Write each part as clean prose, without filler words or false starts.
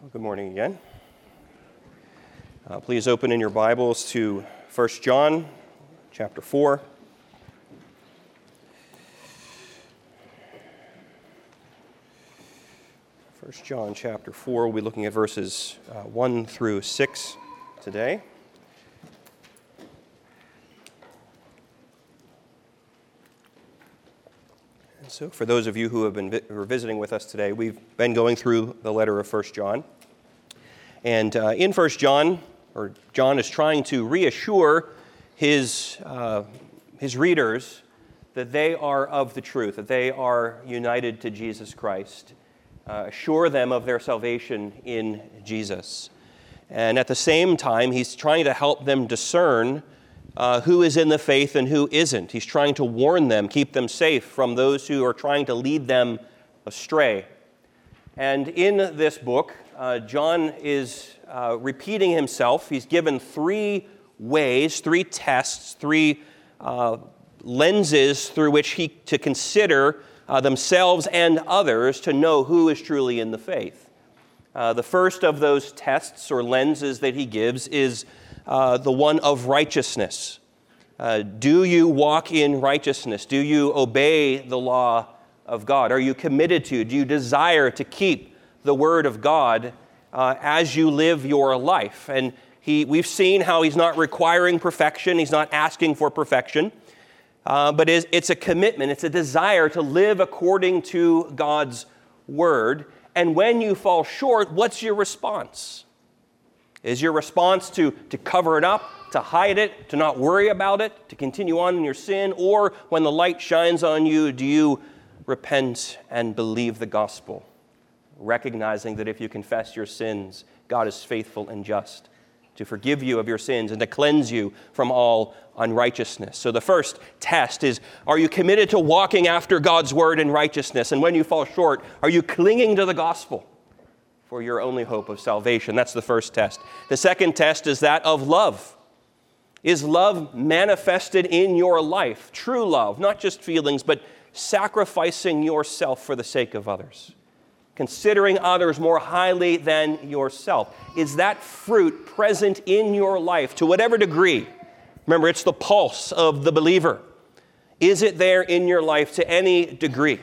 Good morning again. Please open in your Bibles to 1 John chapter 4. First John chapter 4, we'll be looking at verses 1 through 6 today. And so for those of you who are visiting with us today, we've been going through the letter of 1 John. And in 1 John, John is trying to reassure his readers that they are of the truth, that they are united to Jesus Christ. Assure them of their salvation in Jesus. And at the same time, he's trying to help them discern who is in the faith and who isn't. He's trying to warn them, keep them safe from those who are trying to lead them astray. And in this book, John is repeating himself. He's given three ways, three tests, three lenses through which to consider themselves and others to know who is truly in the faith. The first of those tests or lenses that he gives is the one of righteousness. Do you walk in righteousness? Do you obey the law of God? Are you committed to? Do you desire to keep the Word of God as you live your life? And we've seen how he's not requiring perfection. He's not asking for perfection. But it's a commitment. It's a desire to live according to God's Word. And when you fall short, what's your response? Is your response to cover it up, to hide it, to not worry about it, to continue on in your sin? Or when the light shines on you, do you repent and believe the gospel, recognizing that if you confess your sins, God is faithful and just to forgive you of your sins and to cleanse you from all unrighteousness? So the first test is, are you committed to walking after God's word in righteousness? And when you fall short, are you clinging to the gospel for your only hope of salvation? That's the first test. The second test is that of love. Is love manifested in your life? True love, not just feelings, but sacrificing yourself for the sake of others. Considering others more highly than yourself. Is that fruit present in your life to whatever degree? Remember, it's the pulse of the believer. Is it there in your life to any degree?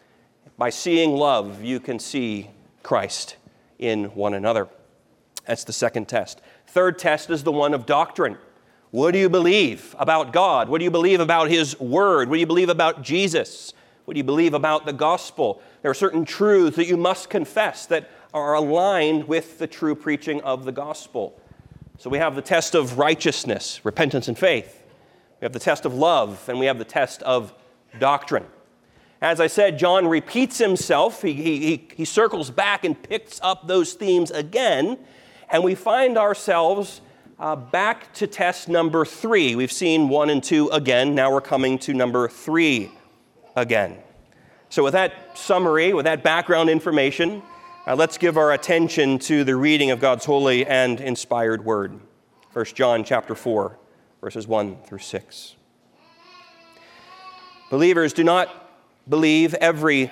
By seeing love, you can see Christ in one another. That's the second test. Third test is the one of doctrine. What do you believe about God? What do you believe about His Word? What do you believe about Jesus? What do you believe about the gospel? There are certain truths that you must confess that are aligned with the true preaching of the gospel. So we have the test of righteousness, repentance and faith. We have the test of love, and we have the test of doctrine. As I said, John repeats himself. He circles back and picks up those themes again, and we find ourselves back to test number 3. We've seen 1 and 2 again. Now we're coming to number 3 again. So with that summary, with that background information, let's give our attention to the reading of God's holy and inspired word. 1 John chapter 4, verses 1 through 6. Beloved, do not believe every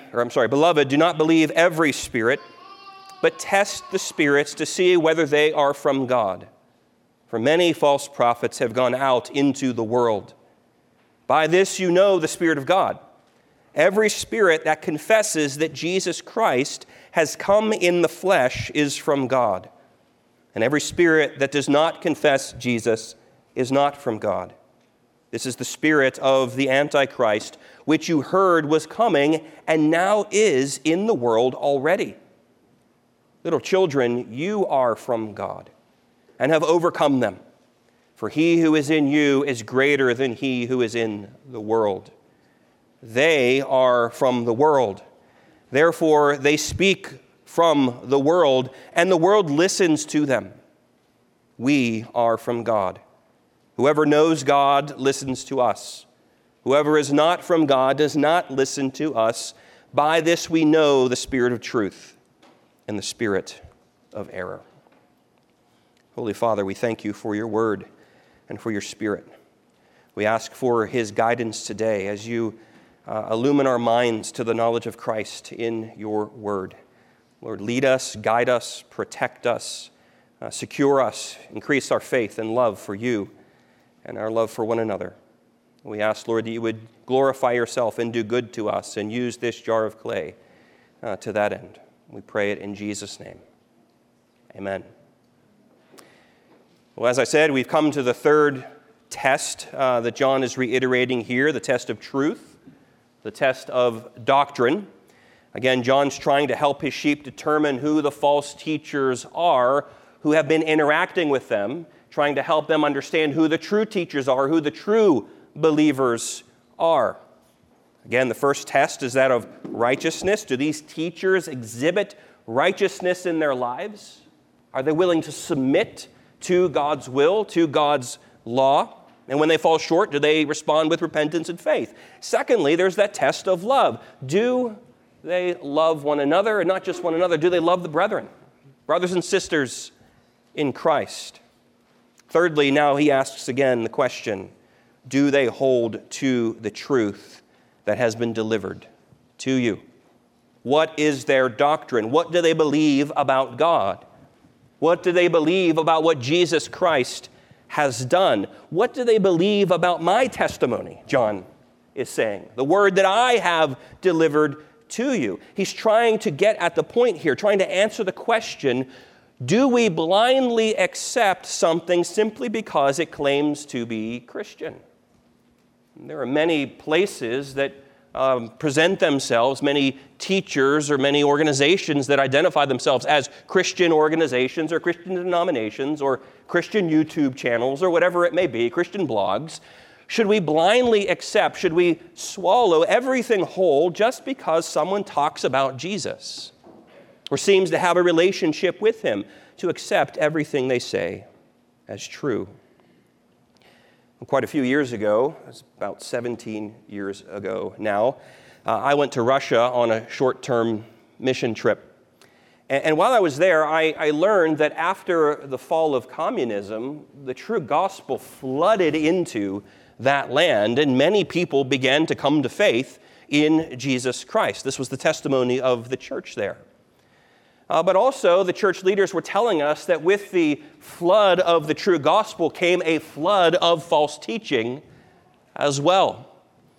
spirit, but test the spirits to see whether they are from God. For many false prophets have gone out into the world. By this you know the Spirit of God. Every spirit that confesses that Jesus Christ has come in the flesh is from God. And every spirit that does not confess Jesus is not from God. This is the spirit of the Antichrist, which you heard was coming and now is in the world already. Little children, you are from God and have overcome them. For he who is in you is greater than he who is in the world. They are from the world. Therefore, they speak from the world, and the world listens to them. We are from God. Whoever knows God listens to us. Whoever is not from God does not listen to us. By this we know the spirit of truth and the spirit of error. Holy Father, we thank you for your word and for your Spirit. We ask for his guidance today as you illumine our minds to the knowledge of Christ in your word. Lord, lead us, guide us, protect us, secure us, increase our faith and love for you and our love for one another. We ask, Lord, that you would glorify yourself and do good to us and use this jar of clay to that end. We pray it in Jesus' name. Amen. Well, as I said, we've come to the third test that John is reiterating here, the test of truth, the test of doctrine. Again, John's trying to help his sheep determine who the false teachers are who have been interacting with them, trying to help them understand who the true teachers are, who the true believers are. Again, the first test is that of righteousness. Do these teachers exhibit righteousness in their lives? Are they willing to submit to God's will, to God's law? And when they fall short, do they respond with repentance and faith? Secondly, there's that test of love. Do they love one another, and not just one another? Do they love the brethren, brothers and sisters in Christ? Thirdly, now he asks again the question, do they hold to the truth that has been delivered to you? What is their doctrine? What do they believe about God? What do they believe about what Jesus Christ has done? What do they believe about my testimony, John is saying, the word that I have delivered to you? He's trying to get at the point here, trying to answer the question, do we blindly accept something simply because it claims to be Christian? And there are many places that present themselves, many teachers or many organizations that identify themselves as Christian organizations or Christian denominations or Christian YouTube channels or whatever it may be, Christian blogs. Should we blindly accept, should we swallow everything whole just because someone talks about Jesus or seems to have a relationship with him, to accept everything they say as true? Quite a few years ago, it was about 17 years ago now, I went to Russia on a short-term mission trip. And while I was there, I learned that after the fall of communism, the true gospel flooded into that land, and many people began to come to faith in Jesus Christ. This was the testimony of the church there. But also, the church leaders were telling us that with the flood of the true gospel came a flood of false teaching as well.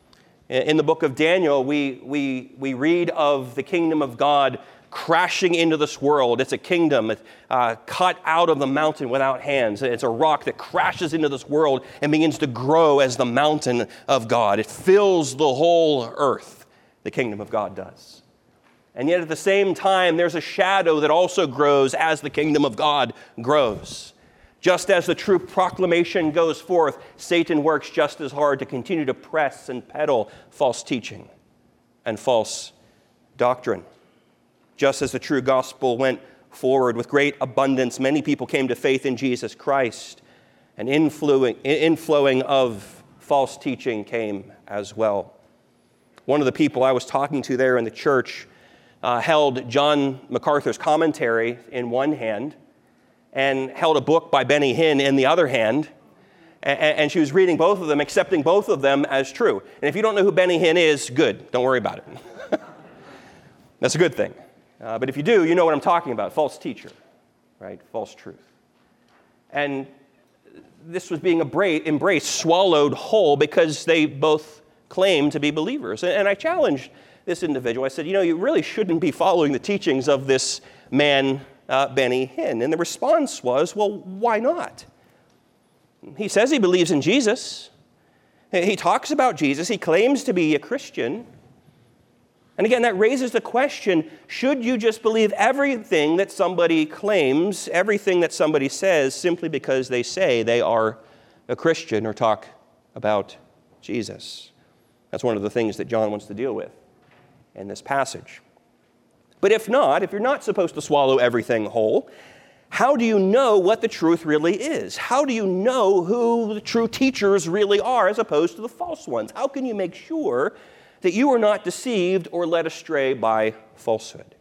In the book of Daniel, we read of the kingdom of God crashing into this world. It's a kingdom cut out of the mountain without hands. It's a rock that crashes into this world and begins to grow as the mountain of God. It fills the whole earth, the kingdom of God does. And yet at the same time, there's a shadow that also grows as the kingdom of God grows. Just as the true proclamation goes forth, Satan works just as hard to continue to press and peddle false teaching and false doctrine. Just as the true gospel went forward with great abundance, many people came to faith in Jesus Christ, and inflowing of false teaching came as well. One of the people I was talking to there in the church held John MacArthur's commentary in one hand and held a book by Benny Hinn in the other hand, and she was reading both of them, accepting both of them as true. And if you don't know who Benny Hinn is, good, don't worry about it. That's a good thing. But if you do, you know what I'm talking about, false teacher, right? False truth. And this was being embraced, swallowed whole, because they both claimed to be believers. And I challenged this individual. I said, you really shouldn't be following the teachings of this man, Benny Hinn. And the response was, well, why not? He says he believes in Jesus. He talks about Jesus. He claims to be a Christian. And again, that raises the question, should you just believe everything that somebody claims, everything that somebody says, simply because they say they are a Christian or talk about Jesus? That's one of the things that John wants to deal with in this passage. But if not, if you're not supposed to swallow everything whole, how do you know what the truth really is? How do you know who the true teachers really are as opposed to the false ones? How can you make sure that you are not deceived or led astray by falsehood?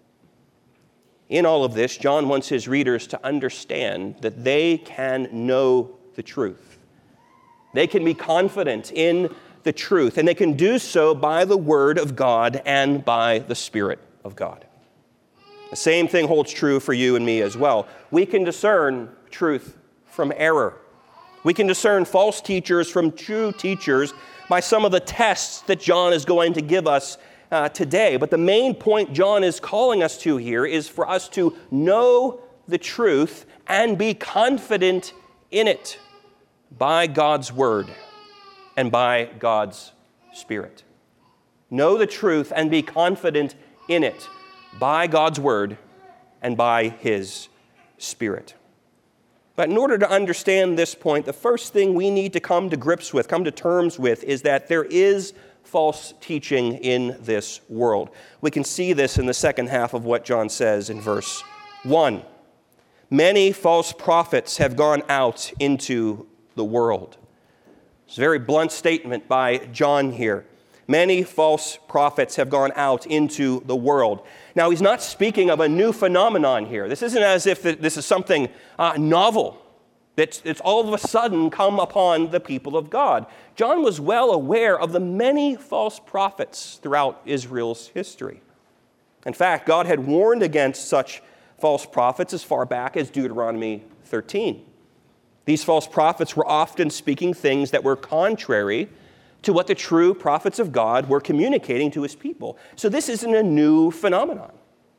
In all of this, John wants his readers to understand that they can know the truth. They can be confident in the truth, and they can do so by the Word of God and by the Spirit of God. The same thing holds true for you and me as well. We can discern truth from error. We can discern false teachers from true teachers by some of the tests that John is going to give us today. But the main point John is calling us to here is for us to know the truth and be confident in it by God's word and by God's Spirit. Know the truth and be confident in it by God's word and by His Spirit. But in order to understand this point, the first thing we need to come to terms with, is that there is false teaching in this world. We can see this in the second half of what John says in verse 1. Many false prophets have gone out into the world. It's a very blunt statement by John here. Many false prophets have gone out into the world. Now, he's not speaking of a new phenomenon here. This isn't as if this is something novel that's all of a sudden come upon the people of God. John was well aware of the many false prophets throughout Israel's history. In fact, God had warned against such false prophets as far back as Deuteronomy 13. These false prophets were often speaking things that were contrary to what the true prophets of God were communicating to His people. So this isn't a new phenomenon.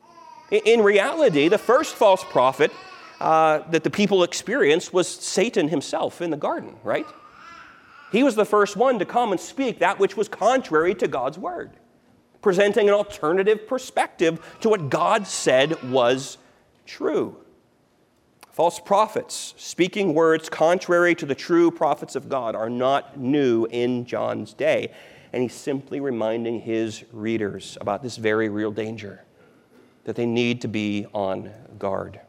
In reality, the first false prophet that the people experienced was Satan himself in the garden, right? He was the first one to come and speak that which was contrary to God's word, presenting an alternative perspective to what God said was true. False prophets speaking words contrary to the true prophets of God are not new in John's day. And he's simply reminding his readers about this very real danger, that they need to be on guard.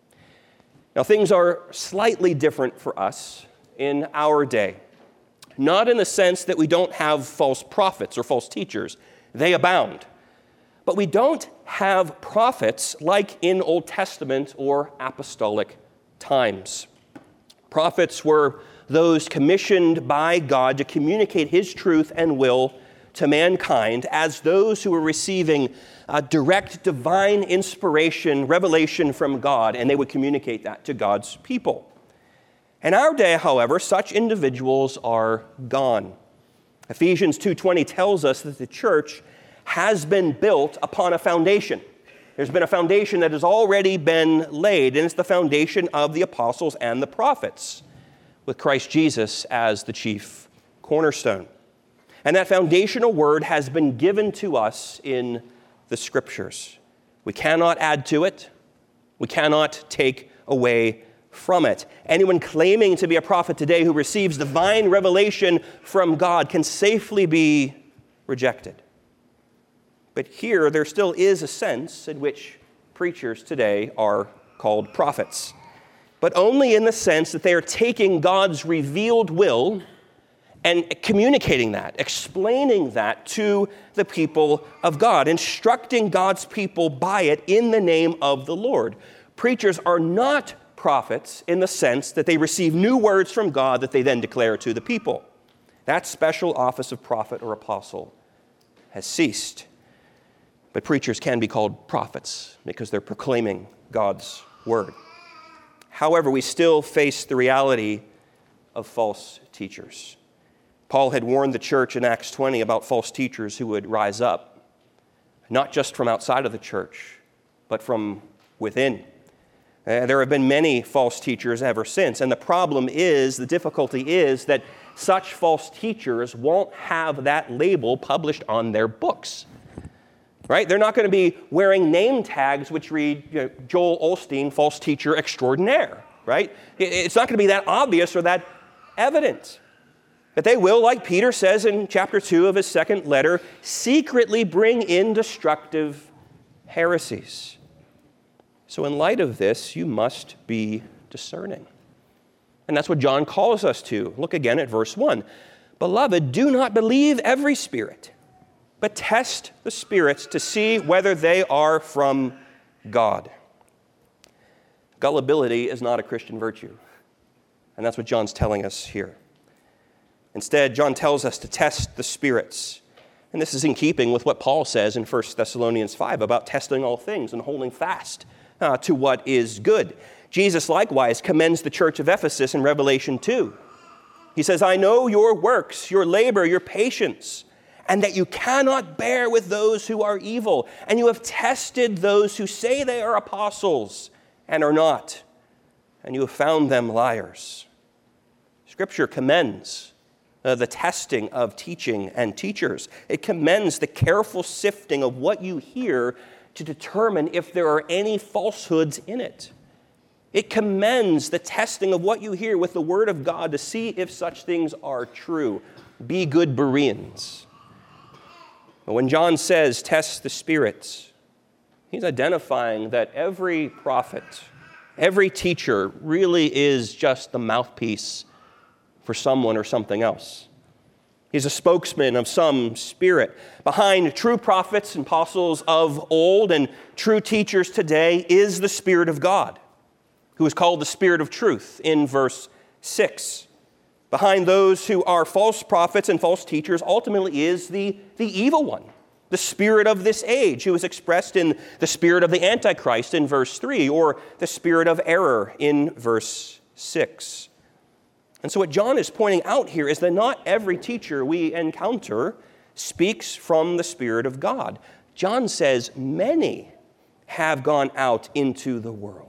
Now, things are slightly different for us in our day. Not in the sense that we don't have false prophets or false teachers. They abound. But we don't have prophets like in Old Testament or apostolic times. Prophets were those commissioned by God to communicate His truth and will to mankind as those who were receiving direct divine inspiration, revelation from God, and they would communicate that to God's people. In our day, however, such individuals are gone. Ephesians 2:20 tells us that the church has been built upon a foundation. There's been a foundation that has already been laid, and it's the foundation of the apostles and the prophets, with Christ Jesus as the chief cornerstone. And that foundational word has been given to us in the Scriptures. We cannot add to it. We cannot take away from it. Anyone claiming to be a prophet today who receives divine revelation from God can safely be rejected. But here, there still is a sense in which preachers today are called prophets, but only in the sense that they are taking God's revealed will and communicating that, explaining that to the people of God, instructing God's people by it in the name of the Lord. Preachers are not prophets in the sense that they receive new words from God that they then declare to the people. That special office of prophet or apostle has ceased. But preachers can be called prophets because they're proclaiming God's word. However, we still face the reality of false teachers. Paul had warned the church in Acts 20 about false teachers who would rise up, not just from outside of the church, but from within. There have been many false teachers ever since, and the difficulty is that such false teachers won't have that label published on their books. Right? They're not going to be wearing name tags which read Joel Osteen, false teacher extraordinaire. Right? It's not going to be that obvious or that evident. But they will, like Peter says in chapter 2 of his second letter, secretly bring in destructive heresies. So in light of this, you must be discerning. And that's what John calls us to. Look again at verse 1. Beloved, do not believe every spirit, but test the spirits to see whether they are from God. Gullibility is not a Christian virtue. And that's what John's telling us here. Instead, John tells us to test the spirits. And this is in keeping with what Paul says in 1 Thessalonians 5 about testing all things and holding fast to what is good. Jesus likewise commends the church of Ephesus in Revelation 2. He says, I know your works, your labor, your patience, and that you cannot bear with those who are evil. And you have tested those who say they are apostles and are not, and you have found them liars. Scripture commends the testing of teaching and teachers. It commends the careful sifting of what you hear to determine if there are any falsehoods in it. It commends the testing of what you hear with the Word of God to see if such things are true. Be good Bereans. But when John says, test the spirits, he's identifying that every prophet, every teacher really is just the mouthpiece for someone or something else. He's a spokesman of some spirit. Behind true prophets and apostles of old and true teachers today is the Spirit of God, who is called the Spirit of truth in verse 6. Behind those who are false prophets and false teachers ultimately is the evil one, the spirit of this age, who is expressed in the spirit of the Antichrist in verse 3, or the spirit of error in verse 6. And so what John is pointing out here is that not every teacher we encounter speaks from the Spirit of God. John says many have gone out into the world.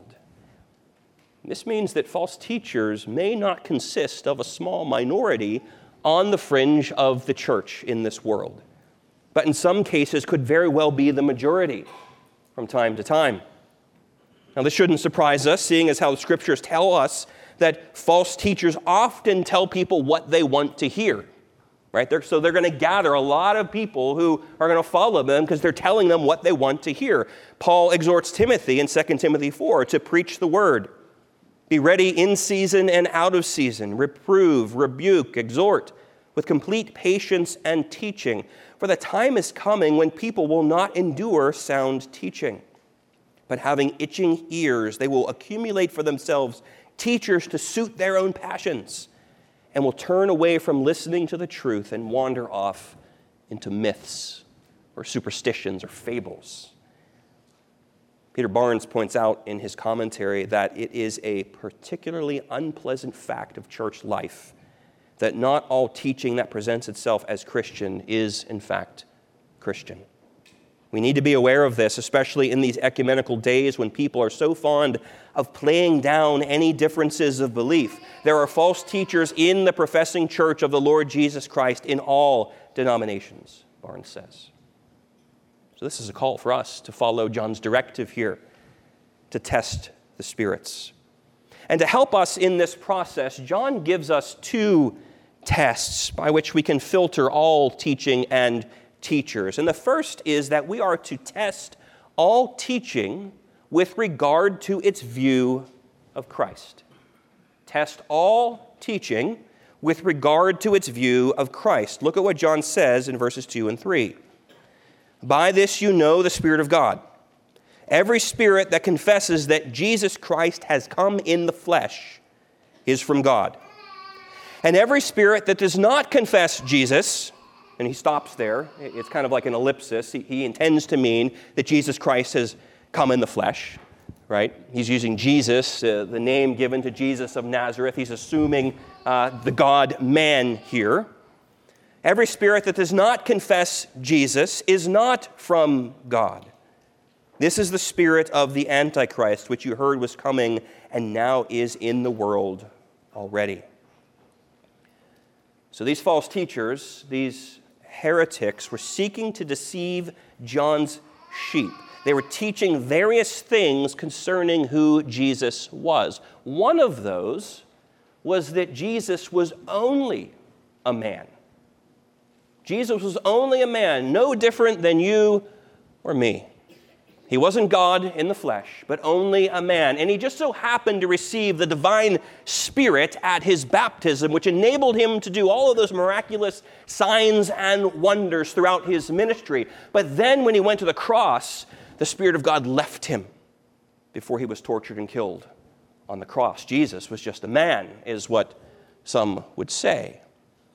This means that false teachers may not consist of a small minority on the fringe of the church in this world, but in some cases could very well be the majority from time to time. Now, this shouldn't surprise us, seeing as how the Scriptures tell us that false teachers often tell people what they want to hear, right? So they're going to gather a lot of people who are going to follow them because they're telling them what they want to hear. Paul exhorts Timothy in 2 Timothy 4 to preach the word. Be ready in season and out of season. Reprove, rebuke, exhort with complete patience and teaching. For the time is coming when people will not endure sound teaching, but having itching ears, they will accumulate for themselves teachers to suit their own passions, and will turn away from listening to the truth and wander off into myths or superstitions or fables. Peter Barnes points out in his commentary that it is a particularly unpleasant fact of church life that not all teaching that presents itself as Christian is, in fact, Christian. We need to be aware of this, especially in these ecumenical days when people are so fond of playing down any differences of belief. There are false teachers in the professing church of the Lord Jesus Christ in all denominations, Barnes says. So this is a call for us to follow John's directive here, to test the spirits. And to help us in this process, John gives us two tests by which we can filter all teaching and teachers. And the first is that we are to test all teaching with regard to its view of Christ. Test all teaching with regard to its view of Christ. Look at what John says in verses 2 and 3. By this you know the Spirit of God. Every spirit that confesses that Jesus Christ has come in the flesh is from God. And every spirit that does not confess Jesus, and he stops there, it's kind of like an ellipsis. He intends to mean that Jesus Christ has come in the flesh, right? He's using Jesus, the name given to Jesus of Nazareth. He's assuming the God-man here. Every spirit that does not confess Jesus is not from God. This is the spirit of the Antichrist, which you heard was coming and now is in the world already. So these false teachers, these heretics, were seeking to deceive John's sheep. They were teaching various things concerning who Jesus was. One of those was that Jesus was only a man. Jesus was only a man, no different than you or me. He wasn't God in the flesh, but only a man. And he just so happened to receive the divine Spirit at his baptism, which enabled him to do all of those miraculous signs and wonders throughout his ministry. But then when he went to the cross, the Spirit of God left him before he was tortured and killed on the cross. Jesus was just a man, is what some would say.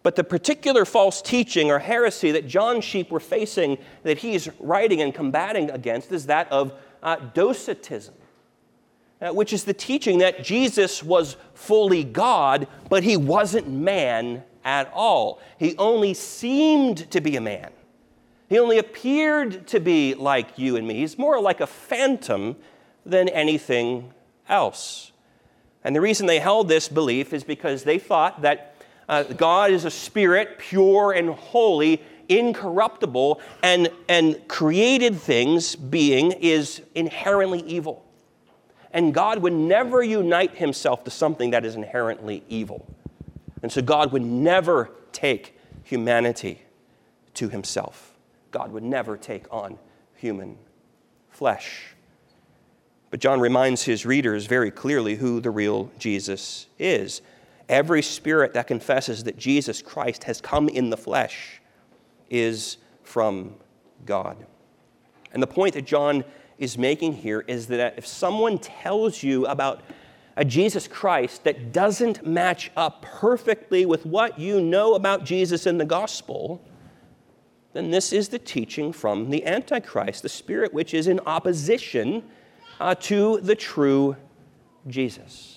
But the particular false teaching or heresy that John's sheep were facing, that he's writing and combating against, is that of Docetism, which is the teaching that Jesus was fully God, but he wasn't man at all. He only seemed to be a man. He only appeared to be like you and me. He's more like a phantom than anything else. And the reason they held this belief is because they thought that God is a spirit, pure and holy, incorruptible, and created things, being, is inherently evil. And God would never unite himself to something that is inherently evil. And so God would never take humanity to himself. God would never take on human flesh. But John reminds his readers very clearly who the real Jesus is. Every spirit that confesses that Jesus Christ has come in the flesh is from God. And the point that John is making here is that if someone tells you about a Jesus Christ that doesn't match up perfectly with what you know about Jesus in the gospel, then this is the teaching from the Antichrist, the spirit which is in opposition to the true Jesus.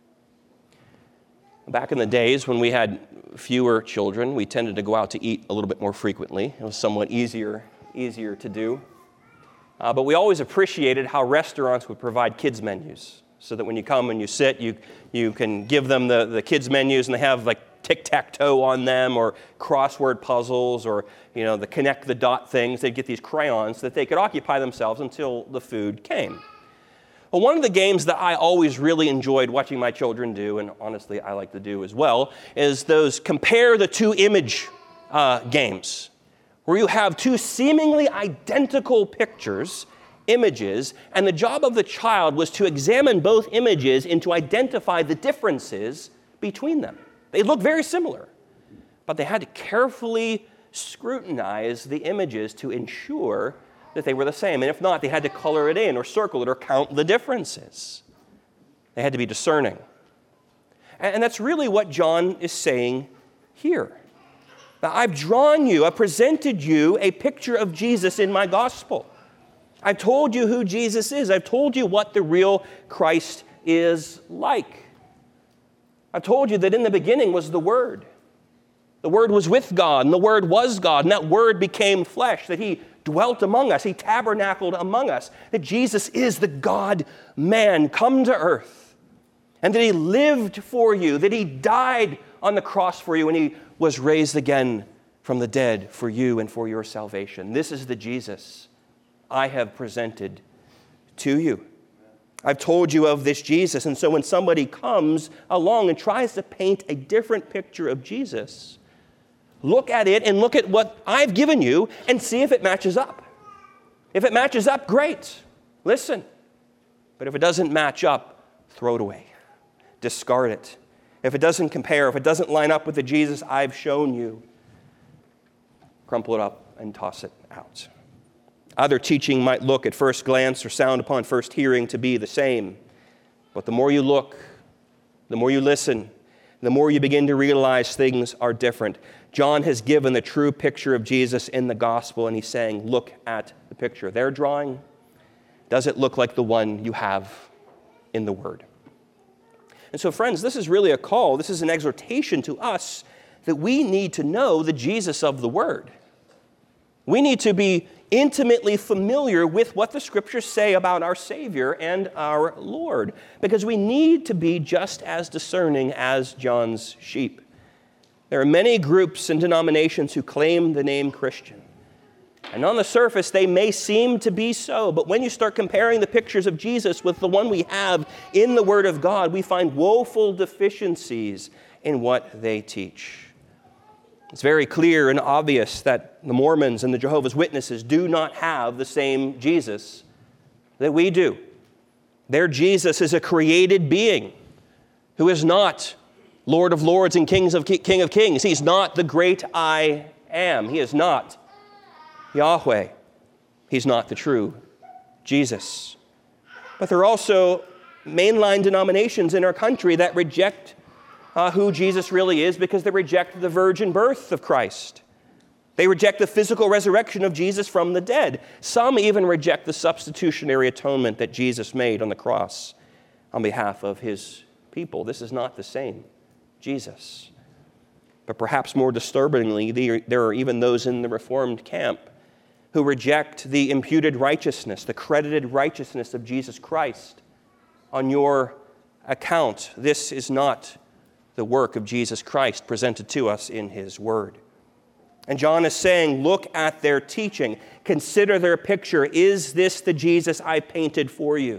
Back in the days when we had fewer children, we tended to go out to eat a little bit more frequently. It was somewhat easier to do. But we always appreciated how restaurants would provide kids' menus, so that when you come and you sit, you can give them the kids' menus, and they have like tic-tac-toe on them, or crossword puzzles, or the connect the dot things. They'd get these crayons that they could occupy themselves until the food came. Well, one of the games that I always really enjoyed watching my children do, and honestly I like to do as well, is those compare the two image games, where you have two seemingly identical images, and the job of the child was to examine both images and to identify the differences between them. They look very similar, but they had to carefully scrutinize the images to ensure that they were the same. And if not, they had to color it in or circle it or count the differences. They had to be discerning. And that's really what John is saying here. Now, I've presented you a picture of Jesus in my gospel. I've told you who Jesus is. I've told you what the real Christ is like. I've told you that in the beginning was the Word. The Word was with God, and the Word was God, and that Word became flesh, that he dwelt among us, he tabernacled among us, that Jesus is the God-man come to earth, and that he lived for you, that he died on the cross for you, and he was raised again from the dead for you and for your salvation. This is the Jesus I have presented to you. I've told you of this Jesus, and so when somebody comes along and tries to paint a different picture of Jesus, look at it and look at what I've given you and see if it matches up. If it matches up, great. Listen. But if it doesn't match up, throw it away. Discard it. If it doesn't compare, if it doesn't line up with the Jesus I've shown you, crumple it up and toss it out. Other teaching might look at first glance or sound upon first hearing to be the same. But the more you look, the more you listen, the more you begin to realize things are different. John has given the true picture of Jesus in the gospel, and he's saying, look at the picture they're drawing. Does it look like the one you have in the Word? And so, friends, this is really a call. This is an exhortation to us that we need to know the Jesus of the Word. We need to be intimately familiar with what the Scriptures say about our Savior and our Lord, because we need to be just as discerning as John's sheep. There are many groups and denominations who claim the name Christian. And on the surface, they may seem to be so, but when you start comparing the pictures of Jesus with the one we have in the Word of God, we find woeful deficiencies in what they teach. It's very clear and obvious that the Mormons and the Jehovah's Witnesses do not have the same Jesus that we do. Their Jesus is a created being who is not Lord of Lords and King of Kings. He's not the great I am. He is not Yahweh. He's not the true Jesus. But there are also mainline denominations in our country that reject who Jesus really is because they reject the virgin birth of Christ. They reject the physical resurrection of Jesus from the dead. Some even reject the substitutionary atonement that Jesus made on the cross on behalf of his people. This is not the same Jesus. But perhaps more disturbingly, there are even those in the Reformed camp who reject the imputed righteousness, the credited righteousness of Jesus Christ on your account. This is not the work of Jesus Christ presented to us in his word. And John is saying, look at their teaching. Consider their picture. Is this the Jesus I painted for you?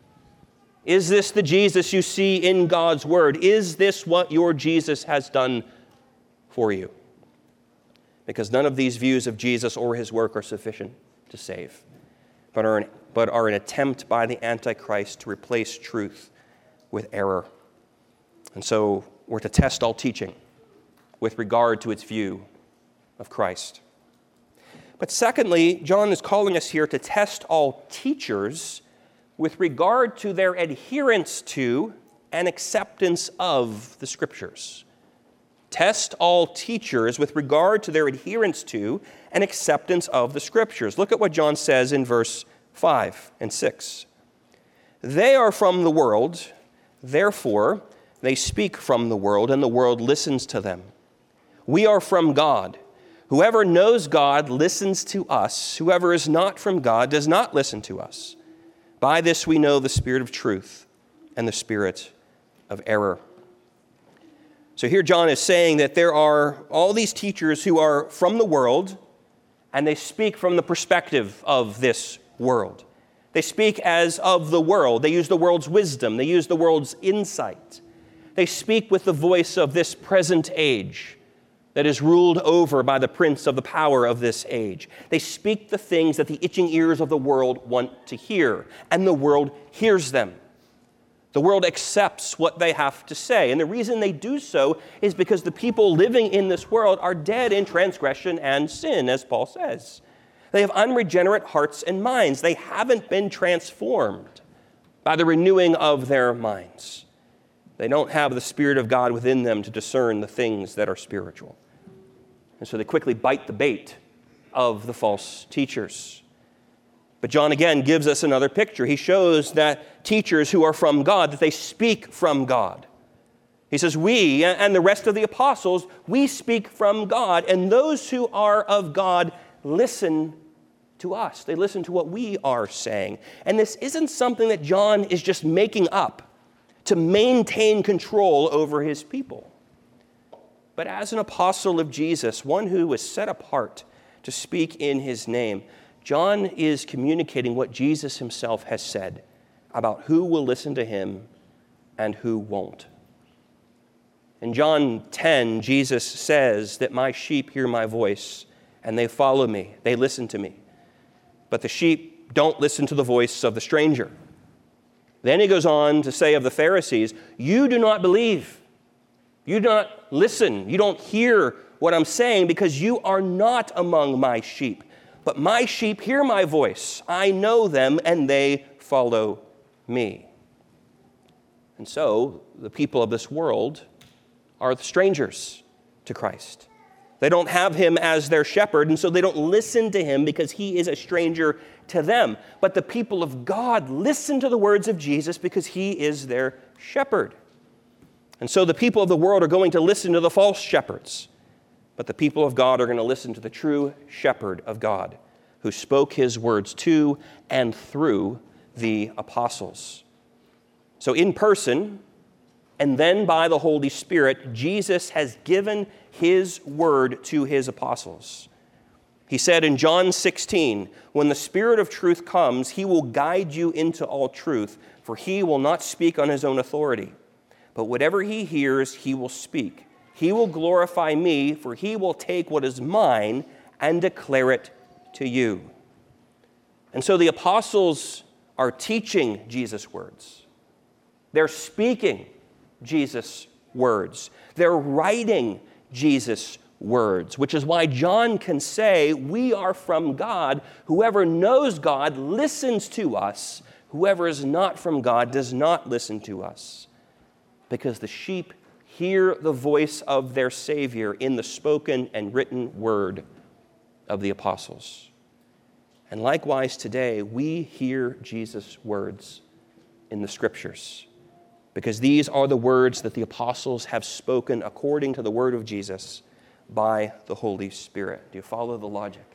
Is this the Jesus you see in God's word? Is this what your Jesus has done for you? Because none of these views of Jesus or his work are sufficient to save, but are an attempt by the Antichrist to replace truth with error. And so we're to test all teaching with regard to its view of Christ. But secondly, John is calling us here to test all teachers with regard to their adherence to and acceptance of the Scriptures. Test all teachers with regard to their adherence to and acceptance of the Scriptures. Look at what John says in verse 5 and 6. They are from the world, therefore they speak from the world, and the world listens to them. We are from God. Whoever knows God listens to us. Whoever is not from God does not listen to us. By this we know the spirit of truth and the spirit of error. So here John is saying that there are all these teachers who are from the world, and they speak from the perspective of this world. They speak as of the world. They use the world's wisdom. They use the world's insight. They speak with the voice of this present age that is ruled over by the prince of the power of this age. They speak the things that the itching ears of the world want to hear, and the world hears them. The world accepts what they have to say, and the reason they do so is because the people living in this world are dead in transgression and sin, as Paul says. They have unregenerate hearts and minds. They haven't been transformed by the renewing of their minds. They don't have the Spirit of God within them to discern the things that are spiritual. And so they quickly bite the bait of the false teachers. But John again gives us another picture. He shows that teachers who are from God, that they speak from God. He says, we and the rest of the apostles, we speak from God, and those who are of God listen to us. They listen to what we are saying. And this isn't something that John is just making up to maintain control over his people. But as an apostle of Jesus, one who was set apart to speak in his name, John is communicating what Jesus himself has said about who will listen to him and who won't. In John 10, Jesus says that my sheep hear my voice and they follow me, they listen to me. But the sheep don't listen to the voice of the stranger. Then he goes on to say of the Pharisees, you do not believe. You do not listen. You don't hear what I'm saying because you are not among my sheep. But my sheep hear my voice. I know them and they follow me. And so the people of this world are strangers to Christ. They don't have him as their shepherd, and so they don't listen to him because he is a stranger to them. But the people of God listen to the words of Jesus because he is their shepherd. And so the people of the world are going to listen to the false shepherds. But the people of God are going to listen to the true shepherd of God, who spoke his words to and through the apostles. So in person, and then by the Holy Spirit, Jesus has given his word to his apostles. He said in John 16, when the Spirit of truth comes, he will guide you into all truth, for he will not speak on his own authority. But whatever he hears, he will speak. He will glorify me, for he will take what is mine and declare it to you. And so the apostles are teaching Jesus' words. They're speaking Jesus' words. They're writing Jesus' words, which is why John can say, we are from God. Whoever knows God listens to us. Whoever is not from God does not listen to us. Because the sheep hear the voice of their Savior in the spoken and written word of the apostles. And likewise today, we hear Jesus' words in the Scriptures, because these are the words that the apostles have spoken according to the word of Jesus by the Holy Spirit. Do you follow the logic?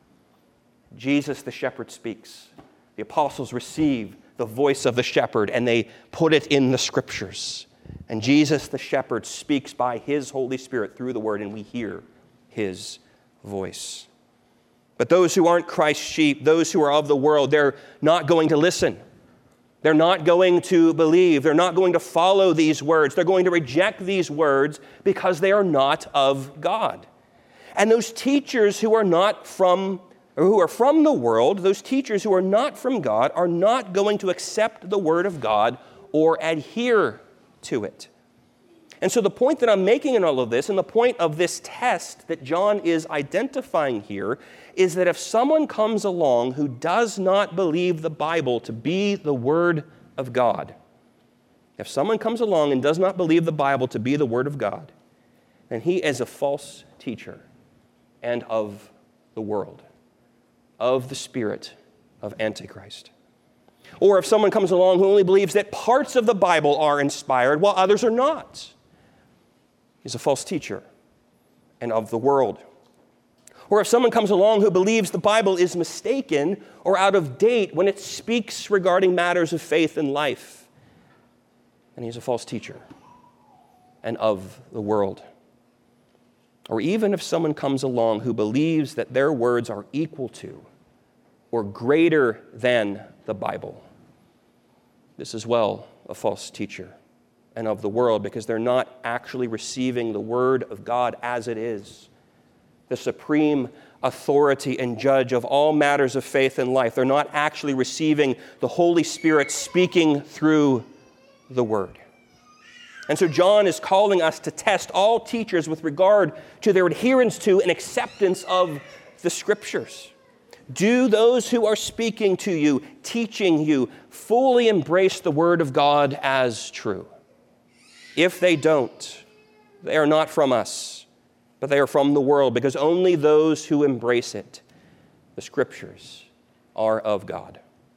Jesus the shepherd speaks. The apostles receive the voice of the shepherd and they put it in the Scriptures. And Jesus the shepherd speaks by his Holy Spirit through the word, and we hear his voice. But those who aren't Christ's sheep, those who are of the world, they're not going to listen. They're not going to believe. They're not going to follow these words. They're going to reject these words because they are not of God. And those teachers who are not from, or who are from the world, those teachers who are not from God, are not going to accept the word of God or adhere to it. And so the point that I'm making in all of this, and the point of this test that John is identifying here, is that if someone comes along who does not believe the Bible to be the Word of God, if someone comes along and does not believe the Bible to be the Word of God, then he is a false teacher and of the world, of the spirit of Antichrist. Or if someone comes along who only believes that parts of the Bible are inspired while others are not, he's a false teacher and of the world. Or if someone comes along who believes the Bible is mistaken or out of date when it speaks regarding matters of faith and life, then he's a false teacher and of the world. Or even if someone comes along who believes that their words are equal to or greater than the Bible, this is well a false teacher and of the world, because they're not actually receiving the Word of God as it is, the supreme authority and judge of all matters of faith and life. They're not actually receiving the Holy Spirit speaking through the Word. And so John is calling us to test all teachers with regard to their adherence to and acceptance of the Scriptures. Do those who are speaking to you, teaching you, fully embrace the Word of God as true? If they don't, they are not from us, but they are from the world, because only those who embrace it, the Scriptures, are of God.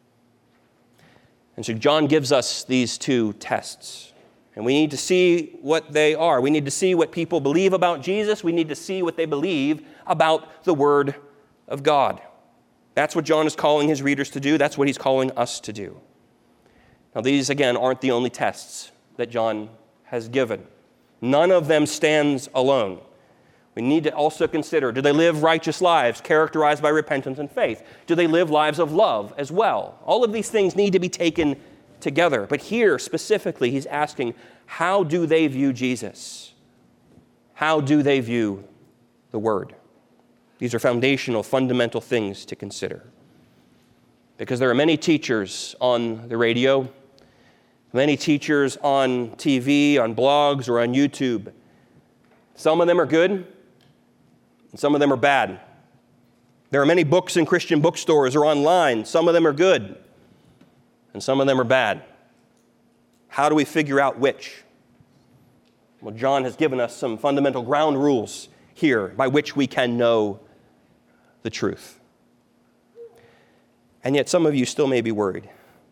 And so John gives us these two tests, and we need to see what they are. We need to see what people believe about Jesus. We need to see what they believe about the Word of God. That's what John is calling his readers to do. That's what he's calling us to do. Now, these, again, aren't the only tests that John has given. None of them stands alone. We need to also consider, do they live righteous lives characterized by repentance and faith? Do they live lives of love as well? All of these things need to be taken together. But here, specifically, he's asking, how do they view Jesus? How do they view the Word? These are foundational, fundamental things to consider. Because there are many teachers on the radio, many teachers on TV, on blogs, or on YouTube. Some of them are good, and some of them are bad. There are many books in Christian bookstores or online. Some of them are good, and some of them are bad. How do we figure out which? Well, John has given us some fundamental ground rules here by which we can know the truth. And yet some of you still may be worried.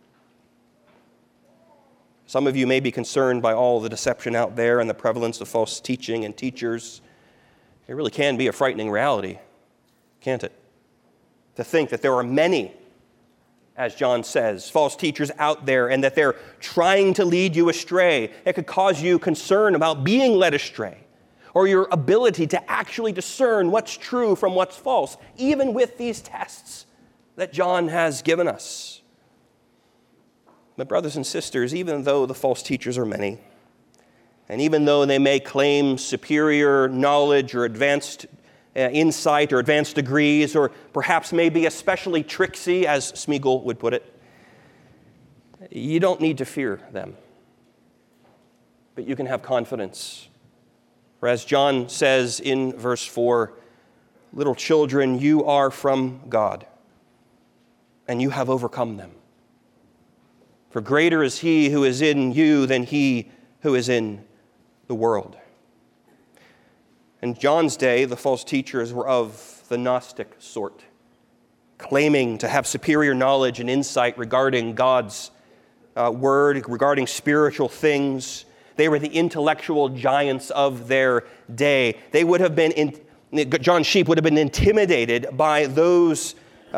Some of you may be concerned by all the deception out there and the prevalence of false teaching and teachers. It really can be a frightening reality, can't it? To think that there are many, as John says, false teachers out there, and that they're trying to lead you astray. It could cause you concern about being led astray, or your ability to actually discern what's true from what's false, even with these tests that John has given us. But brothers and sisters, even though the false teachers are many, and even though they may claim superior knowledge or advanced insight or advanced degrees, or perhaps may be especially tricksy, as Smeagol would put it, you don't need to fear them. But you can have confidence. For as John says in verse 4, little children, you are from God, and you have overcome them. For greater is he who is in you than he who is in the the world. In John's day, the false teachers were of the Gnostic sort, claiming to have superior knowledge and insight regarding God's word, regarding spiritual things. They were the intellectual giants of their day. They would have been, John's sheep would have been intimidated by these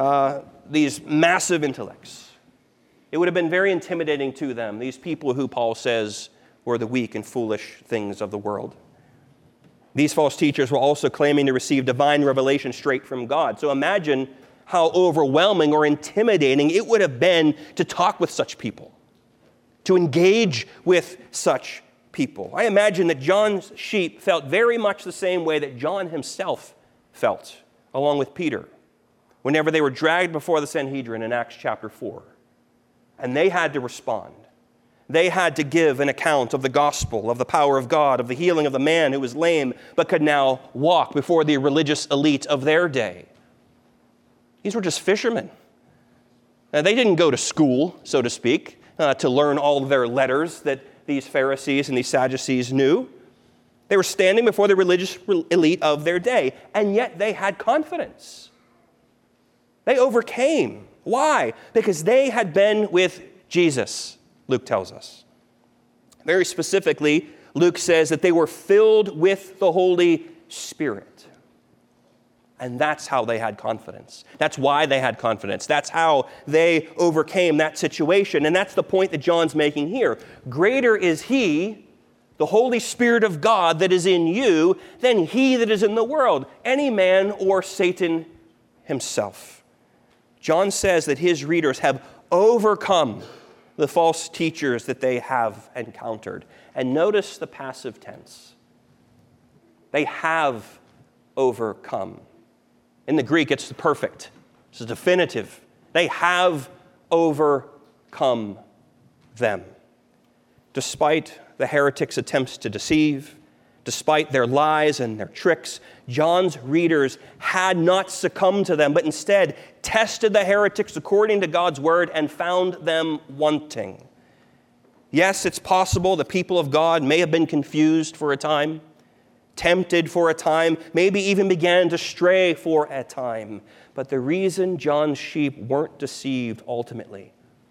massive intellects. It would have been very intimidating to them, these people who Paul says were the weak and foolish things of the world. These false teachers were also claiming to receive divine revelation straight from God. So imagine how overwhelming or intimidating it would have been to talk with such people, to engage with such people. I imagine that John's sheep felt very much the same way that John himself felt, along with Peter, whenever they were dragged before the Sanhedrin in Acts chapter 4. And they had to respond. They had to give an account of the gospel, of the power of God, of the healing of the man who was lame but could now walk before the religious elite of their day. These were just fishermen. Now, they didn't go to school, so to speak, to learn all of their letters that these Pharisees and these Sadducees knew. They were standing before the religious elite of their day, and yet they had confidence. They overcame. Why? Because they had been with Jesus, Luke tells us. Very specifically, Luke says that they were filled with the Holy Spirit. And that's how they had confidence. That's why they had confidence. That's how they overcame that situation. And that's the point that John's making here. Greater is He, the Holy Spirit of God that is in you, than he that is in the world, any man or Satan himself. John says that his readers have overcome the false teachers that they have encountered. And notice the passive tense. They have overcome. In the Greek, it's the perfect. It's a definitive. They have overcome them. Despite the heretics' attempts to deceive, despite their lies and their tricks, John's readers had not succumbed to them, but instead tested the heretics according to God's word and found them wanting. Yes, it's possible the people of God may have been confused for a time, tempted for a time, maybe even began to stray for a time. But the reason John's sheep weren't deceived ultimately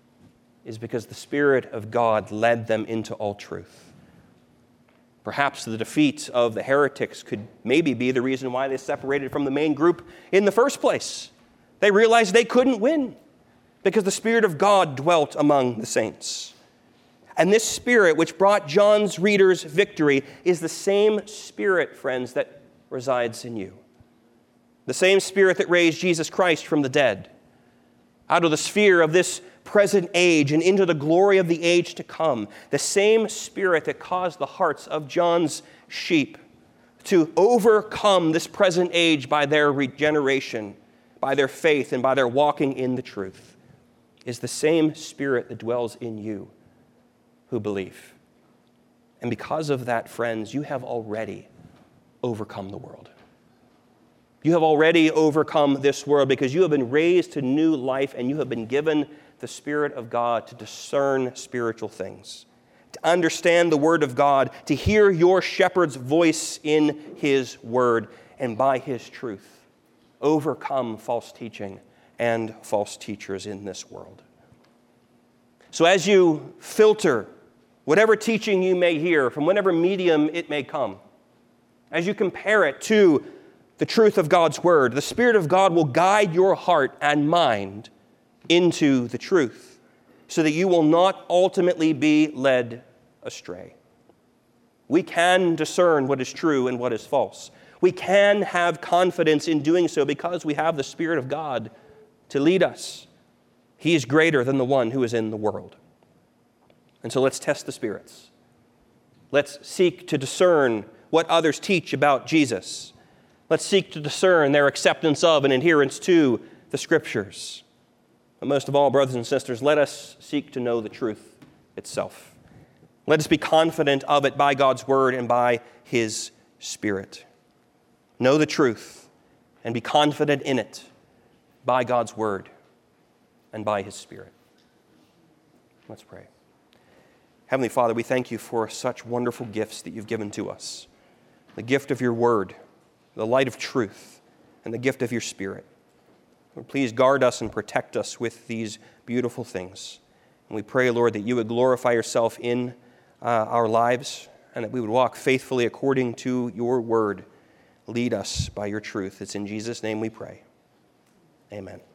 is because the Spirit of God led them into all truth. Perhaps the defeat of the heretics could maybe be the reason why they separated from the main group in the first place. They realized they couldn't win because the Spirit of God dwelt among the saints. And this Spirit, which brought John's readers victory, is the same Spirit, friends, that resides in you. The same Spirit that raised Jesus Christ from the dead, out of the sphere of this present age and into the glory of the age to come. The same Spirit that caused the hearts of John's sheep to overcome this present age by their regeneration, by their faith, and by their walking in the truth, is the same Spirit that dwells in you who believe. And because of that, friends, you have already overcome the world. You have already overcome this world because you have been raised to new life and you have been given the Spirit of God to discern spiritual things, to understand the Word of God, to hear your shepherd's voice in His Word, and by His truth, overcome false teaching and false teachers in this world. So as you filter whatever teaching you may hear from whatever medium it may come, as you compare it to the truth of God's Word, the Spirit of God will guide your heart and mind into the truth so that you will not ultimately be led astray. We can discern what is true and what is false. We can have confidence in doing so because we have the Spirit of God to lead us. He is greater than the one who is in the world. And so let's test the spirits. Let's seek to discern what others teach about Jesus. Let's seek to discern their acceptance of and adherence to the Scriptures. But most of all, brothers and sisters, let us seek to know the truth itself. Let us be confident of it by God's Word and by His Spirit. Know the truth and be confident in it by God's Word and by His Spirit. Let's pray. Heavenly Father, we thank you for such wonderful gifts that you've given to us. The gift of your word, the light of truth, and the gift of your Spirit. Lord, please guard us and protect us with these beautiful things. And we pray, Lord, that you would glorify yourself in our lives and that we would walk faithfully according to your word. Lead us by your truth. It's in Jesus' name we pray. Amen.